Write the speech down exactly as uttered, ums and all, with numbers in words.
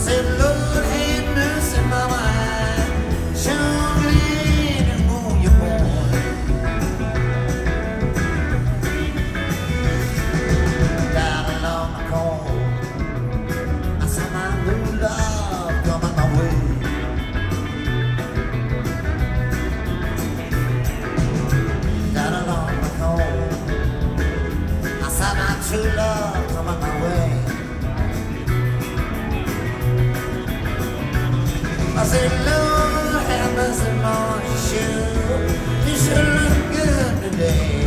said, Lord, have mercy, mama, I sure glad to know you born. Down along the corner, I saw my new love coming my way. Down along the corner, I saw my true love coming my way. I said, Lord, have mercy, Lord, you sure, you sure look good today.